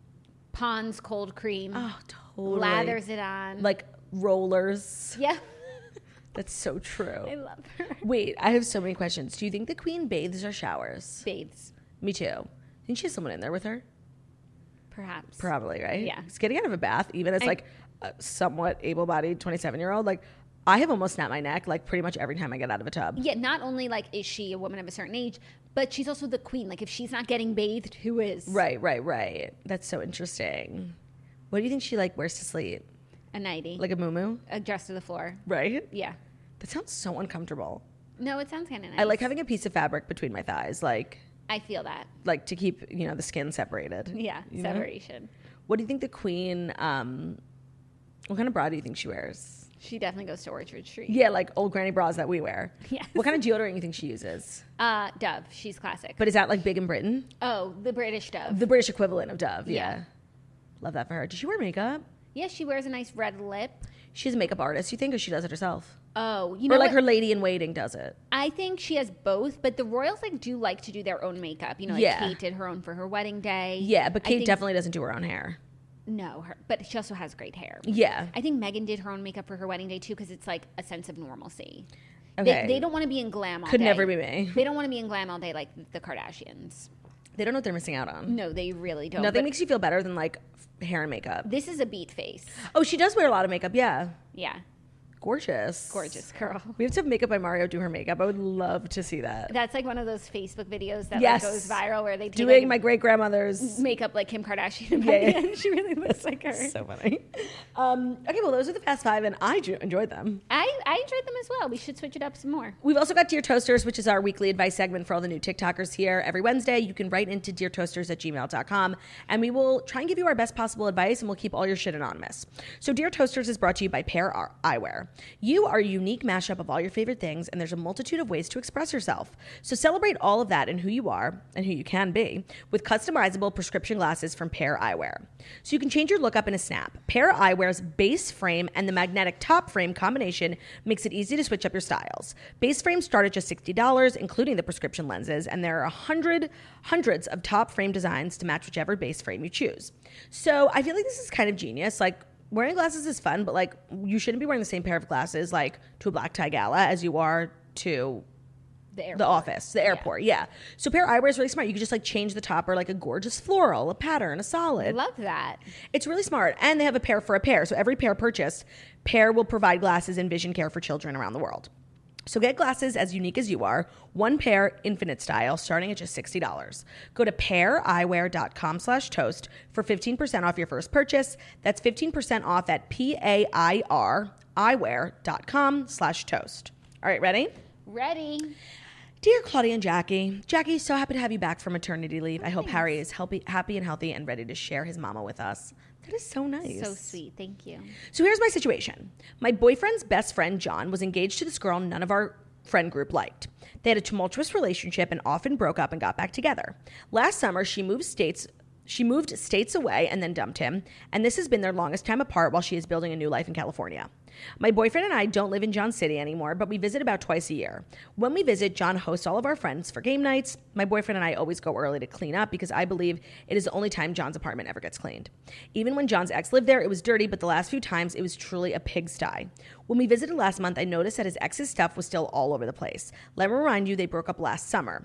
Pond's cold cream, Oh, totally. lathers it on. Like rollers. yeah, That's so true. I love her. Wait, I have so many questions. Do you think the queen bathes or showers? Bathes, Me too. Think she has someone in there with her? perhaps. Probably, right? Yeah. It's getting out of a bath, even as I- like a somewhat able-bodied twenty-seven-year-old. Like, I have almost snapped my neck like pretty much every time I get out of a tub. Yeah, not only like is she a woman of a certain age, but she's also the queen. Like if she's not getting bathed, who is? Right, right, right. That's so interesting. What do you think she like wears to sleep? A nightie, Like a muumuu? adjust to the floor. Right? Yeah. That sounds so uncomfortable. No, it sounds kind of nice. I like having a piece of fabric between my thighs, like I feel that. like to keep, you know, the skin separated. Yeah, You know? separation. What do you think the queen um what kind of bra do you think she wears? She definitely goes to Orchard Street. Yeah, like old granny bras that we wear. Yes. What kind of deodorant you think she uses? Uh, Dove. She's classic. But is that like big in Britain? oh, the British Dove. The British equivalent of Dove, yeah. Yeah. Love that for her. Does she wear makeup? yeah, she wears a nice red lip. She's a makeup artist, you think, or she does it herself? Oh, you know Or like what? her lady in waiting does it. I think she has both, but the royals like do like to do their own makeup. You know, like Yeah. Kate did her own for her wedding day. Yeah, but I Kate think- definitely doesn't do her own hair. No, her, but she also has great hair. Yeah. I think Meghan did her own makeup for her wedding day too because it's like a sense of normalcy. Okay. They, they don't want to be in glam all Could day. never be me. They don't want to be in glam all day like the Kardashians. They don't know what they're missing out on. No, they really don't. Nothing But makes you feel better than like f- hair and makeup. this is a beat face. Oh, she does wear a lot of makeup, yeah. Yeah, Gorgeous. gorgeous girl. We have to have Makeup by Mario do her makeup. I would love to see that. That's like one of those Facebook videos that Yes. like, goes viral where they take Doing like, my great grandmother's. makeup like Kim Kardashian. And by Yeah, the yeah. end, she really looks like her. So funny. Um, okay, well, those are the Fast Five, and I ju- enjoyed them. I, I enjoyed them as well. We should switch it up some more. We've also got Dear Toasters, which is our weekly advice segment for all the new TikTokers here. Every Wednesday, you can write into dear toasters at gmail dot com, and we will try and give you our best possible advice, and we'll keep all your shit anonymous. So Dear Toasters is brought to you by Pear Ar- Eyewear. You are a unique mashup of all your favorite things, and there's a multitude of ways to express yourself. So celebrate all of that and who you are and who you can be with customizable prescription glasses from Pear Eyewear. So you can change your look up in a snap. Pear Eyewear's base frame and the magnetic top frame combination makes it easy to switch up your styles. Base frames start at just sixty dollars, including the prescription lenses, and there are a hundred, hundreds of top frame designs to match whichever base frame you choose. So I feel like this is kind of genius. Like, wearing glasses is fun, but like you shouldn't be wearing the same pair of glasses like to a black tie gala as you are to The, airport. the office, the airport. Yeah. So Pear Eyewear is really smart. You can just like change the top or like a gorgeous floral, a pattern, a solid. Love that. It's really smart. And they have a pair for a pair. So every pair purchased, Pear will provide glasses and vision care for children around the world. So get glasses as unique as you are, one pair, infinite style, starting at just sixty dollars. Go to pear eyewear dot com slash toast for fifteen percent off your first purchase. That's fifteen percent off at P A I R eyewear dot com slash toast. All right, ready? Ready. Dear Claudia and Jackie, Jackie, so happy to have you back from maternity leave. I hope Harry is healthy, happy and healthy and ready to share his mama with us. That is so nice. So sweet. Thank you. So here's my situation. My boyfriend's best friend, John, was engaged to this girl none of our friend group liked. They had a tumultuous relationship and often broke up and got back together. Last summer, she moved states She moved states away and then dumped him, and this has been their longest time apart while she is building a new life in California. My boyfriend and I don't live in John City anymore, but we visit about twice a year. When we visit, John hosts all of our friends for game nights. My boyfriend and I always go early to clean up because I believe it is the only time John's apartment ever gets cleaned. Even when John's ex lived there, it was dirty, but the last few times it was truly a pigsty. When we visited last month, I noticed that his ex's stuff was still all over the place. Let me remind you, they broke up last summer.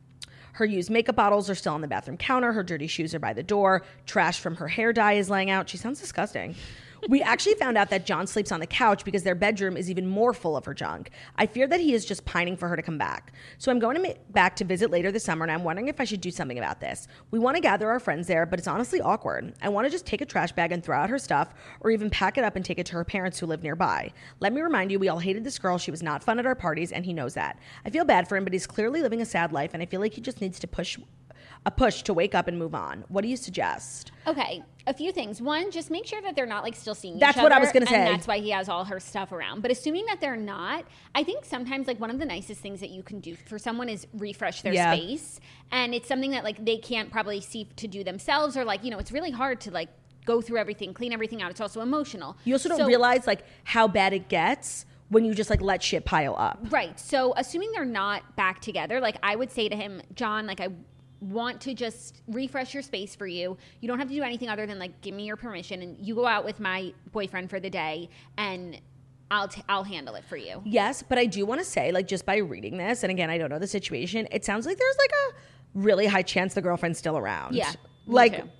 Her used makeup bottles are still on the bathroom counter. Her dirty shoes are by the door. Trash from her hair dye is laying out. She sounds disgusting. We actually found out that John sleeps on the couch because their bedroom is even more full of her junk. I fear that he is just pining for her to come back. So I'm going to ma- back to visit later this summer, and I'm wondering if I should do something about this. We want to gather our friends there, but it's honestly awkward. I want to just take a trash bag and throw out her stuff, or even pack it up and take it to her parents who live nearby. Let me remind you, we all hated this girl. She was not fun at our parties, and he knows that. I feel bad for him, but he's clearly living a sad life, and I feel like he just needs to push a push to wake up and move on. What do you suggest? Okay, a few things. One, just make sure that they're not like still seeing That's each what other. I was gonna say. And that's why he has all her stuff around. But assuming that they're not, I think sometimes like one of the nicest things that you can do for someone is refresh their Yeah. space. And it's something that like they can't probably see to do themselves, or like, you know, it's really hard to like go through everything, clean everything out. It's also emotional. You also don't So- realize like how bad it gets when you just like let shit pile up. Right. So assuming they're not back together, like I would say to him, John, like I want to just refresh your space for you. You don't have to do anything other than like give me your permission, and you go out with my boyfriend for the day, and I'll t- I'll handle it for you. Yes, but I do want to say, like, just by reading this, and again, I don't know the situation, it sounds like there's like a really high chance the girlfriend's still around. Yeah, me like, too.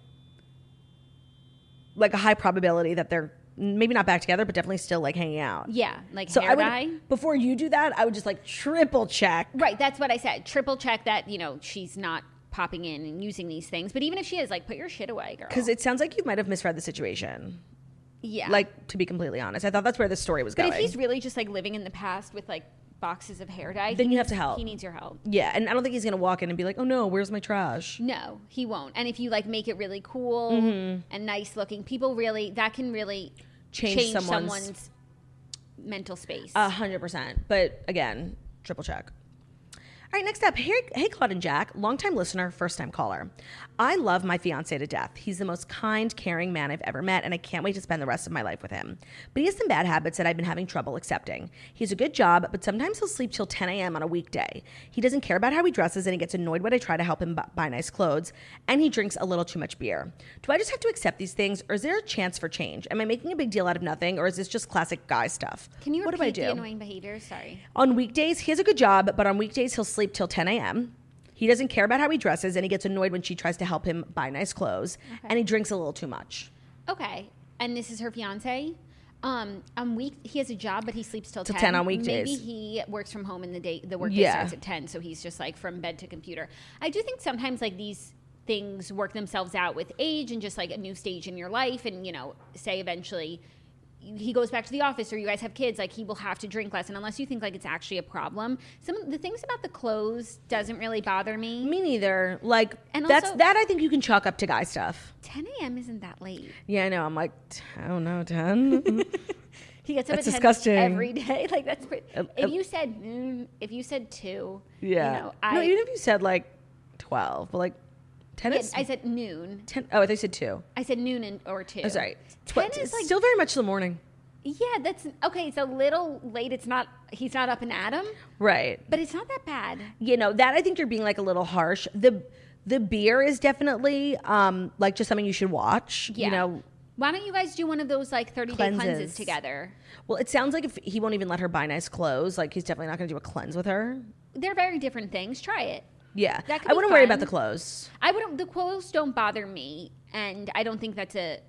like a high probability that they're maybe not back together, but definitely still like hanging out. Yeah, like So hair I would, dye. before you do that, I would just like triple check. Right, that's what I said. Triple check that, you know, she's not popping in and using these things. But even if she is, like, put your shit away, girl. Because it sounds like you might have misread the situation. yeah. Like, to be completely honest, I thought that's where the story was but going. if he's really just like living in the past with like boxes of hair dye, Then he you have needs- to help. He needs your help. Yeah, and I don't think he's gonna walk in and be like, "Oh no, where's my trash?" No, he won't. And if you like make it really cool and nice looking, people really that can really Change change, someone's- someone's, mental space. A hundred percent. But again, triple check. All right, next up. Hey, hey, Claude and Jack, longtime listener, first time caller. I love my fiance to death. He's the most kind, caring man I've ever met, and I can't wait to spend the rest of my life with him. But he has some bad habits that I've been having trouble accepting. He has a good job, but sometimes he'll sleep till ten a.m. on a weekday. He doesn't care about how he dresses, and he gets annoyed when I try to help him bu- buy nice clothes, and he drinks a little too much beer. Do I just have to accept these things, or is there a chance for change? Am I making a big deal out of nothing, or is this just classic guy stuff? Can you what repeat do I the do? annoying behaviors? Sorry. On weekdays, he has a good job, but on weekdays, he'll sleep till ten a.m. He doesn't care about how he dresses, and he gets annoyed when she tries to help him buy nice clothes, Okay. and he drinks a little too much. Okay. And this is her fiance. Um, on week he has a job, but he sleeps till, Till ten. ten on weekdays. Maybe he works from home in the day. The workday Yeah. starts at ten, so he's just like from bed to computer. I do think sometimes like these things work themselves out with age and just like a new stage in your life, and you know, say eventually he goes back to the office or you guys have kids, like he will have to drink less. And unless you think like it's actually a problem, some of the things about the clothes doesn't really bother me. Me neither. Like, And that's also- that I think you can chalk up to guy stuff. ten a.m. isn't that late. Yeah, I know. I'm like, I don't know, ten. He gets up That's at ten disgusting. every day. Like that's pretty. Uh, If uh, you said noon, if you said two, yeah. you know, I, no, even if you said like twelve, but like ten yeah, is I said noon. ten. Oh, I thought you said two. I said noon and, or two. Oh, sorry. Ten Tw- is like still very much the morning. yeah. That's okay. It's a little late. It's not. He's not up and at 'em, Right. but it's not that bad. You know, that I think you're being like a little harsh. The the beer is definitely um like just something you should watch. Yeah. You know, Why don't you guys do one of those like thirty day Cleanses. cleanses together? well, it sounds like if he won't even let her buy nice clothes, like he's definitely not going to do a cleanse with her. They're very different things. Try it. Yeah, That could I be wouldn't worry fun. about the clothes. I wouldn't. The clothes don't bother me, and I don't think that's a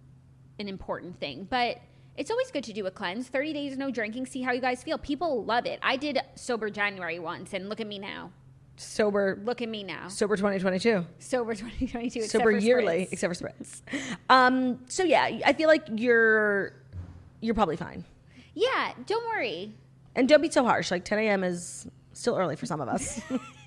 an important thing. But it's always good to do a cleanse. Thirty days no drinking. See how you guys feel. People love it. I did sober January once, and look at me now. Sober, Look at me now. sober twenty twenty-two. Sober twenty twenty-two. except Sober for yearly, spritz. except for spritz. Um, so yeah, I feel like you're you're probably fine, Yeah. Don't worry. and don't be so harsh. Like ten a.m. is still early for some of us.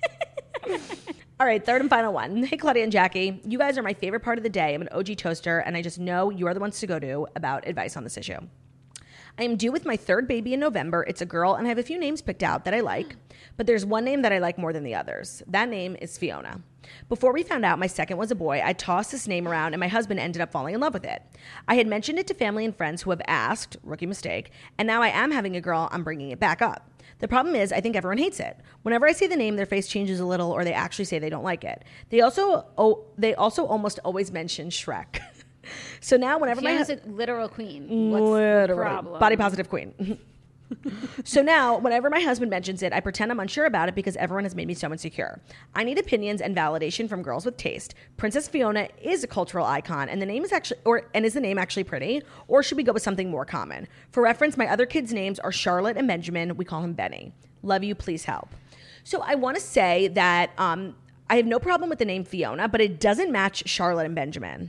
All right, third and final one. Hey, Claudia and Jackie. You guys are my favorite part of the day. I'm an O G toaster, and I just know you are the ones to go to about advice on this issue. I am due with my third baby in November. It's a girl, and I have a few names picked out that I like, but there's one name that I like more than the others. That name is Fiona. Before we found out my second was a boy, I tossed this name around, and my husband ended up falling in love with it. I had mentioned it to family and friends who have asked, rookie mistake, and now I am having a girl, I'm bringing it back up. The problem is, I think everyone hates it. Whenever I say the name, their face changes a little, or they actually say they don't like it. They also, oh, they also almost always mention Shrek. So now, whenever my Fiona's husband, a literal queen. What's the literally problem? body positive queen. So now, whenever my husband mentions it, I pretend I'm unsure about it because everyone has made me so insecure. I need opinions and validation from girls with taste. Princess Fiona is a cultural icon, and the name is actually, or and is the name actually pretty, or should we go with something more common? For reference, my other kids' names are Charlotte and Benjamin. We call him Benny. Love you, please help. So I want to say that um, I have no problem with the name Fiona, but it doesn't match Charlotte and Benjamin.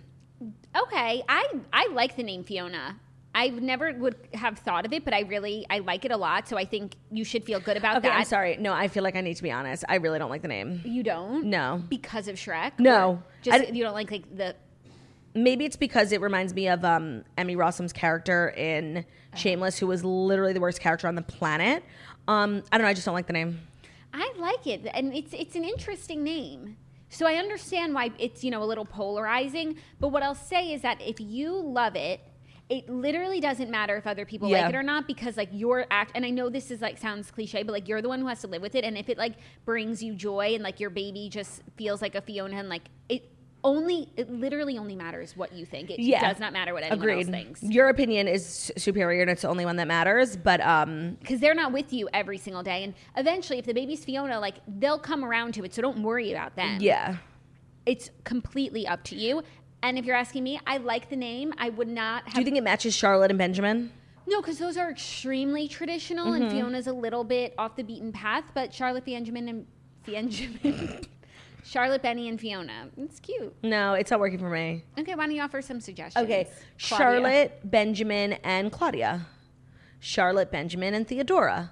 Okay, I I like the name Fiona. I never would have thought of it, but I really, I like it a lot. So I think you should feel good about Okay, that. I'm sorry. No, I feel like I need to be honest. I really don't like the name. You don't? No. Because of Shrek? No. Or Just I d- you don't like like the... Maybe it's because it reminds me of um, Emmy Rossum's character in Shameless, who was literally the worst character on the planet. Um, I don't know. I just don't like the name. I like it. And it's it's an interesting name. So I understand why it's, you know, a little polarizing. But what I'll say is that if you love it, it literally doesn't matter if other people Yeah. like it or not, because like your act, and I know this is like sounds cliche, but like you're the one who has to live with it. And if it like brings you joy and like your baby just feels like a Fiona, and like it only, it literally only matters what you think. It Yeah. does not matter what anyone Agreed. else thinks. Your opinion is s- superior, and it's the only one that matters. But um, Because they're not with you every single day. And eventually, if the baby's Fiona, like they'll come around to it. So don't worry about them. yeah. It's completely up to you. And if you're asking me, I like the name. I would not have. Do you think it matches Charlotte and Benjamin? No, because those are extremely traditional, Mm-hmm. and Fiona's a little bit off the beaten path. But Charlotte, Benjamin, and Benjamin, Charlotte, Benny, and Fiona. It's cute. No, it's not working for me. Okay, why don't you offer some suggestions? Okay, Claudia? Charlotte, Benjamin, and Claudia. Charlotte, Benjamin, and Theodora.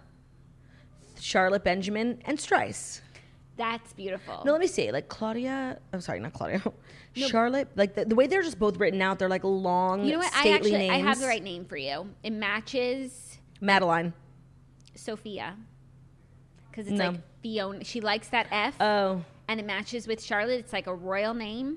Charlotte, Benjamin, and Strice. That's beautiful. No, let me see. Like Claudia. I'm sorry, not Claudia. Charlotte. Like the, the way they're just both written out, they're like long, you know what? I stately actually names. I have the right name for you. It matches Madeline. Sophia, because it's No. like Fiona. She likes that F, Oh, and it matches with Charlotte. It's like a royal name.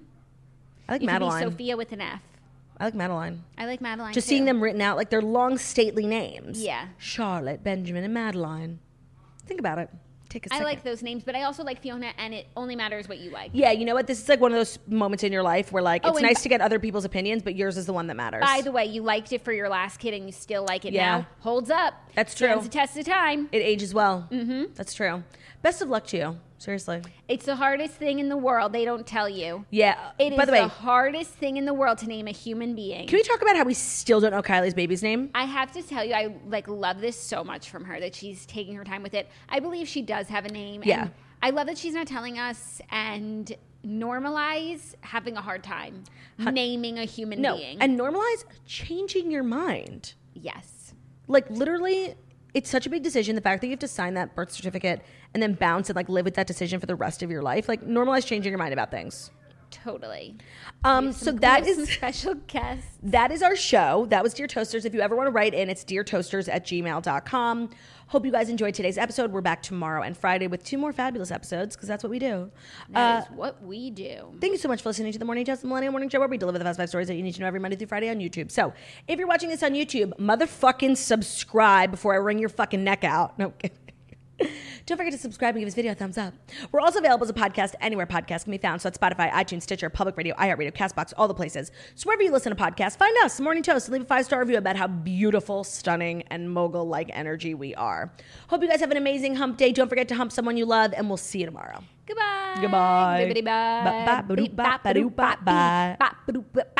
I like You could be Madeline. Sophia with an F. I like Madeline. I like Madeline. Just too. seeing them written out, like they're long, stately names. Yeah. Charlotte, Benjamin, and Madeline. Think about it. Take a I second. like those names, but I also like Fiona, and it only matters what you like. Yeah, you know what? This is like one of those moments in your life where like Oh, it's and nice b- to get other people's opinions, but yours is the one that matters. By the way, you liked it for your last kid, and you still like it Yeah. now. Holds up. That's true. Stands the test of time. It ages well. Mm-hmm. That's true. Best of luck to you. Seriously. It's the hardest thing in the world. They don't tell you. Yeah. It is By the way, hardest thing in the world to name a human being. can we talk about how we still don't know Kylie's baby's name? I have to tell you, I like love this so much from her that she's taking her time with it. I believe she does have a name. Yeah. And I love that she's not telling us and normalize having a hard time naming a human No. being. And normalize changing your mind. yes. Like literally, it's such a big decision. The fact that you have to sign that birth certificate and then bounce and like live with that decision for the rest of your life. Like normalize changing your mind about things. Totally. Um, We have so some- we that have some is special guests. that is our show. That was Dear Toasters. If you ever want to write in, it's dear toasters at gmail dot com. Hope you guys enjoyed today's episode. We're back tomorrow and Friday with two more fabulous episodes because that's what we do. That Uh, is what we do. Thank you so much for listening to the Morning Toast, the Millennial Morning Show, where we deliver the fast five stories that you need to know every Monday through Friday on YouTube. So if you're watching this on YouTube, motherfucking subscribe before I wring your fucking neck out. No kidding. Don't forget to subscribe and give this video a thumbs up. We're also available as a podcast anywhere podcasts can be found. So at Spotify, iTunes, Stitcher, Public Radio, iHeartRadio, CastBox, all the places. So wherever you listen to podcasts, find us, Morning Toast, and leave a five-star review about how beautiful, stunning, and mogul-like energy we are. Hope you guys have an amazing hump day. Don't forget to hump someone you love, and we'll see you tomorrow. Goodbye. Goodbye. Bibbidi-bye. Ba- ba- ba- doo- ba- ba- doo- ba- bye. Ba- ba- doo- ba-